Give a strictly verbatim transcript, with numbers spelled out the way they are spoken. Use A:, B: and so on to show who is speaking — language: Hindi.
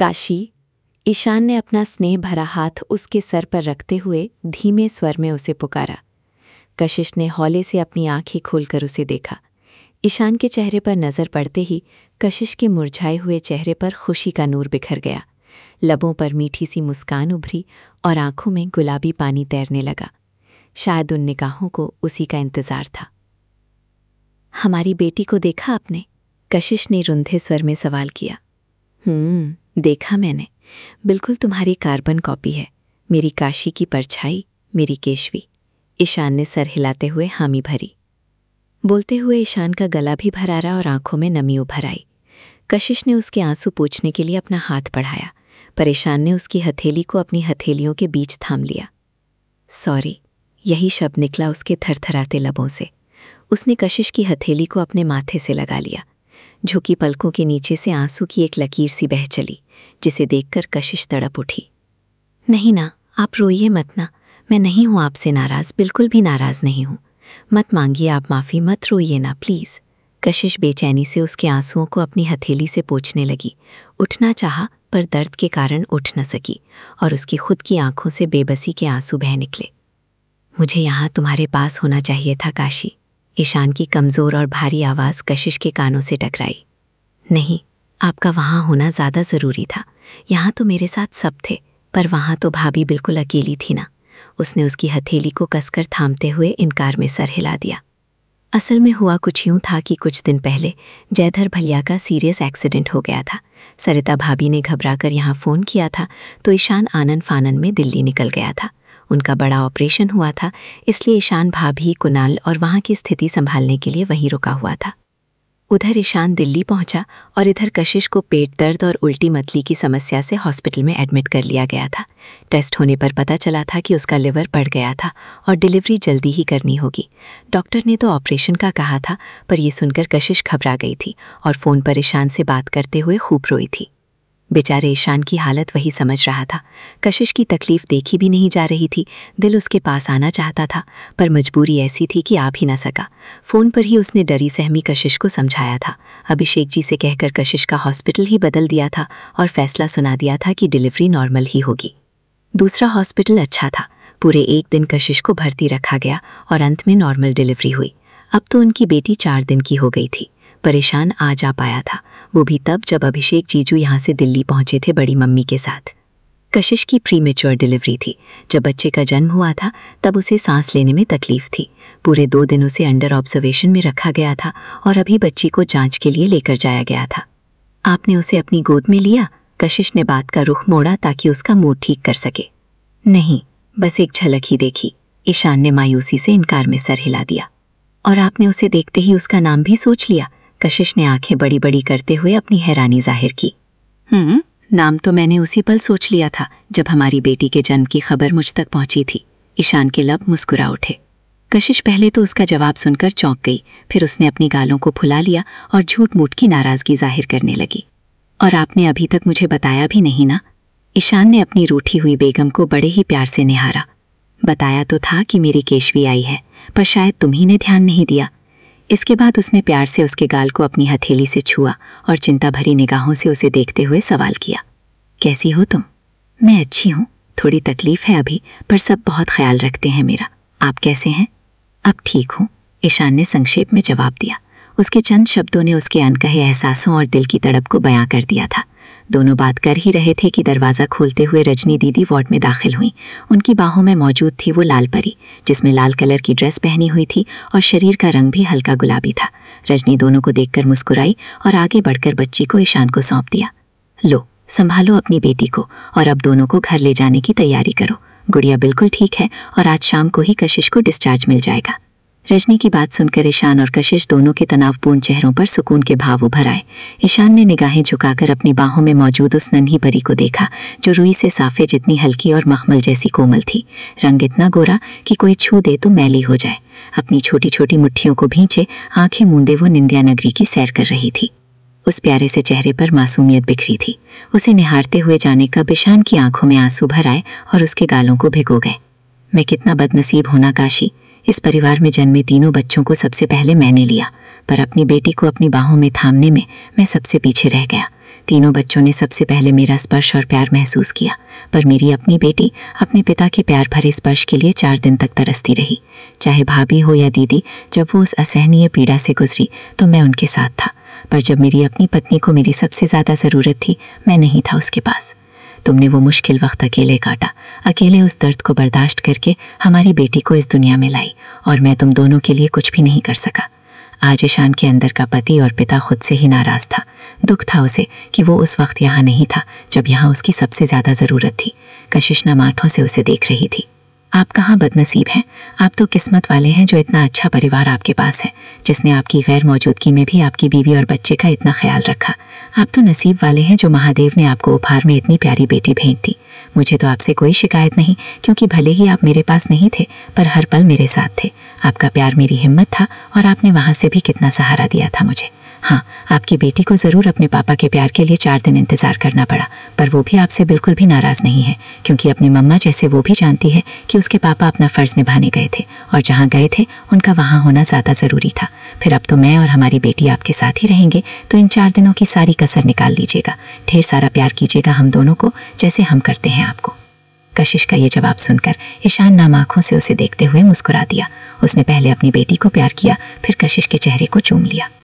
A: काशी। ईशान ने अपना स्नेह भरा हाथ उसके सर पर रखते हुए धीमे स्वर में उसे पुकारा। कशिश ने हौले से अपनी आंखें खोलकर उसे देखा। ईशान के चेहरे पर नज़र पड़ते ही कशिश के मुरझाए हुए चेहरे पर खुशी का नूर बिखर गया। लबों पर मीठी सी मुस्कान उभरी और आंखों में गुलाबी पानी तैरने लगा। शायद उन निगाहों को उसी का इंतज़ार था। हमारी बेटी को देखा आपने? कशिश ने रुंधे स्वर में सवाल किया। हम्म देखा मैंने, बिल्कुल तुम्हारी कार्बन कॉपी है। मेरी काशी की परछाई, मेरी केशवी। ईशान ने सर हिलाते हुए हामी भरी। बोलते हुए ईशान का गला भी भरारा और आंखों में नमी उभर आई। कशिश ने उसके आंसू पोंछने के लिए अपना हाथ बढ़ाया, पर ईशान ने उसकी हथेली को अपनी हथेलियों के बीच थाम लिया। सॉरी, यही शब्द निकला उसके थरथराते लबों से। उसने कशिश की हथेली को अपने माथे से लगा लिया। झुकी पलकों के नीचे से आंसू की एक लकीर सी बह चली, जिसे देखकर कशिश तड़प उठी। नहीं ना, आप रोइए मत ना। मैं नहीं हूं आपसे नाराज, बिल्कुल भी नाराज नहीं हूं। मत मांगिए आप माफ़ी, मत रोइए ना प्लीज़। कशिश बेचैनी से उसके आंसुओं को अपनी हथेली से पोंछने लगी। उठना चाहा, पर दर्द के कारण उठ न सकी और उसकी खुद की आंखों से बेबसी के आंसू बह निकले। मुझे यहाँ तुम्हारे पास होना चाहिए था काशी। ईशान की कमज़ोर और भारी आवाज़ कशिश के कानों से टकराई। नहीं, आपका वहाँ होना ज़्यादा ज़रूरी था। यहाँ तो मेरे साथ सब थे, पर वहाँ तो भाभी बिल्कुल अकेली थी ना। उसने उसकी हथेली को कसकर थामते हुए इनकार में सर हिला दिया। असल में हुआ कुछ यूँ था कि कुछ दिन पहले जयधर भलिया का सीरियस एक्सीडेंट हो गया था। सरिता भाभी ने घबराकर यहाँ फ़ोन किया था, तो ईशान आनन फानन में दिल्ली निकल गया था। उनका बड़ा ऑपरेशन हुआ था, इसलिए ईशान भाभी, कुणाल और वहाँ की स्थिति संभालने के लिए वहीं रुका हुआ था। उधर ईशान दिल्ली पहुंचा और इधर कशिश को पेट दर्द और उल्टी मतली की समस्या से हॉस्पिटल में एडमिट कर लिया गया था। टेस्ट होने पर पता चला था कि उसका लिवर बढ़ गया था और डिलीवरी जल्दी ही करनी होगी। डॉक्टर ने तो ऑपरेशन का कहा था, पर यह सुनकर कशिश घबरा गई थी और फ़ोन पर ईशान से बात करते हुए खूब रोई थी। बेचारे ईशान की हालत वही समझ रहा था। कशिश की तकलीफ़ देखी भी नहीं जा रही थी। दिल उसके पास आना चाहता था, पर मजबूरी ऐसी थी कि आ भी न सका। फ़ोन पर ही उसने डरी सहमी कशिश को समझाया था। अभिषेक जी से कहकर कशिश का हॉस्पिटल ही बदल दिया था और फैसला सुना दिया था कि डिलीवरी नॉर्मल ही होगी। दूसरा हॉस्पिटल अच्छा था। पूरे एक दिन कशिश को भर्ती रखा गया और अंत में नॉर्मल डिलीवरी हुई। अब तो उनकी बेटी चार दिन की हो गई थी। परेशान आ जा पाया था, वो भी तब जब अभिषेक जीजू यहाँ से दिल्ली पहुँचे थे बड़ी मम्मी के साथ। कशिश की प्री मैच्योर डिलीवरी थी। जब बच्चे का जन्म हुआ था तब उसे सांस लेने में तकलीफ थी। पूरे दो दिन उसे अंडर ऑब्जर्वेशन में रखा गया था और अभी बच्ची को जांच के लिए लेकर जाया गया था। आपने उसे अपनी गोद में लिया? कशिश ने बात का रुख मोड़ा ताकि उसका मूड ठीक कर सके। नहीं, बस एक झलक ही देखी। ईशान ने मायूसी से इनकार में सर हिला दिया। और आपने उसे देखते ही उसका नाम भी सोच लिया? कशिश ने आंखें बड़ी बड़ी करते हुए अपनी हैरानी जाहिर की। हम्म नाम तो मैंने उसी पल सोच लिया था जब हमारी बेटी के जन्म की खबर मुझ तक पहुंची थी। ईशान के लब मुस्कुरा उठे। कशिश पहले तो उसका जवाब सुनकर चौंक गई, फिर उसने अपनी गालों को फुला लिया और झूठ मूठ की नाराज़गी जाहिर करने लगी। और आपने अभी तक मुझे बताया भी नहीं ना? ईशान ने अपनी रूठी हुई बेगम को बड़े ही प्यार से निहारा। बताया तो था कि मेरी केशवी आई है, पर शायद तुम्ही ने ध्यान नहीं दिया। इसके बाद उसने प्यार से उसके गाल को अपनी हथेली से छुआ और चिंता भरी निगाहों से उसे देखते हुए सवाल किया। कैसी हो तुम? मैं अच्छी हूँ, थोड़ी तकलीफ है अभी, पर सब बहुत ख्याल रखते हैं मेरा। आप कैसे हैं? अब ठीक हूँ, ईशान ने संक्षेप में जवाब दिया। उसके चंद शब्दों ने उसके अनकहे एहसासों और दिल की तड़प को बयां कर दिया था। दोनों बात कर ही रहे थे कि दरवाज़ा खोलते हुए रजनी दीदी वार्ड में दाखिल हुई। उनकी बाहों में मौजूद थी वो लाल परी, जिसमें लाल कलर की ड्रेस पहनी हुई थी और शरीर का रंग भी हल्का गुलाबी था। रजनी दोनों को देखकर मुस्कुराई और आगे बढ़कर बच्ची को ईशान को सौंप दिया। लो, संभालो अपनी बेटी को और अब दोनों को घर ले जाने की तैयारी करो। गुड़िया बिल्कुल ठीक है और आज शाम को ही कशिश को डिस्चार्ज मिल जाएगा। रजनी की बात सुनकर ईशान और कशिश दोनों के तनावपूर्ण चेहरों पर सुकून के भाव उभर आए। ईशान ने निगाहें झुकाकर अपनी बाहों में मौजूद उस नन्ही परी को देखा, जो रुई से साफे जितनी हल्की और मखमल जैसी कोमल थी। रंग इतना गोरा कि कोई छू दे तो मैली हो जाए। अपनी छोटी छोटी मुट्ठियों को भींचे आंखें मूंदे वो निंदिया नगरी की सैर कर रही थी। उस प्यारे से चेहरे पर मासूमियत बिखरी थी। उसे निहारते हुए जाने का ईशान की आंखों में आंसू भर आए और उसके गालों को भिगो गए। मैं कितना बदनसीब होना काशी। इस परिवार में जन्मे तीनों बच्चों को सबसे पहले मैंने लिया, पर अपनी बेटी को अपनी बाहों में थामने में मैं सबसे पीछे रह गया। तीनों बच्चों ने सबसे पहले मेरा स्पर्श और प्यार महसूस किया, पर मेरी अपनी बेटी अपने पिता के प्यार भरे स्पर्श के लिए चार दिन तक तरसती रही। चाहे भाभी हो या दीदी, जब वो उस असहनीय पीड़ा से गुजरी तो मैं उनके साथ था, पर जब मेरी अपनी पत्नी को मेरी सबसे ज़्यादा ज़रूरत थी, मैं नहीं था उसके पास। तुमने वो मुश्किल वक्त अकेले काटा, अकेले उस दर्द को बर्दाश्त करके हमारी बेटी को इस दुनिया में लाई, और मैं तुम दोनों के लिए कुछ भी नहीं कर सका। आज ईशान के अंदर का पति और पिता खुद से ही नाराज़ था। दुख था उसे कि वो उस वक्त यहाँ नहीं था जब यहाँ उसकी सबसे ज़्यादा ज़रूरत थी। कशिश नम आंखों से उसे देख रही थी। आप कहाँ बदनसीब हैं, आप तो किस्मत वाले हैं जो इतना अच्छा परिवार आपके पास है, जिसने आपकी गैर मौजूदगी में भी आपकी बीवी और बच्चे का इतना ख्याल रखा। आप तो नसीब वाले हैं जो महादेव ने आपको उपहार में इतनी प्यारी बेटी भेंट दी। मुझे तो आपसे कोई शिकायत नहीं, क्योंकि भले ही आप मेरे पास नहीं थे, पर हर पल मेरे साथ थे। आपका प्यार मेरी हिम्मत था, और आपने वहाँ से भी कितना सहारा दिया था मुझे। हाँ, आपकी बेटी को ज़रूर अपने पापा के प्यार के लिए चार दिन इंतज़ार करना पड़ा, पर वो भी आपसे बिल्कुल भी नाराज़ नहीं है, क्योंकि अपनी मम्मा जैसे वो भी जानती है कि उसके पापा अपना फ़र्ज़ निभाने गए थे, और जहाँ गए थे उनका वहाँ होना ज़्यादा ज़रूरी था। फिर अब तो मैं और हमारी बेटी आपके साथ ही रहेंगे, तो इन चार दिनों की सारी कसर निकाल लीजिएगा। ढेर सारा प्यार कीजिएगा हम दोनों को, जैसे हम करते हैं आपको। कशिश का ये जवाब सुनकर ईशान नाम आँखों से उसे देखते हुए मुस्कुरा दिया। उसने पहले अपनी बेटी को प्यार किया, फिर कशिश के चेहरे को चूम लिया।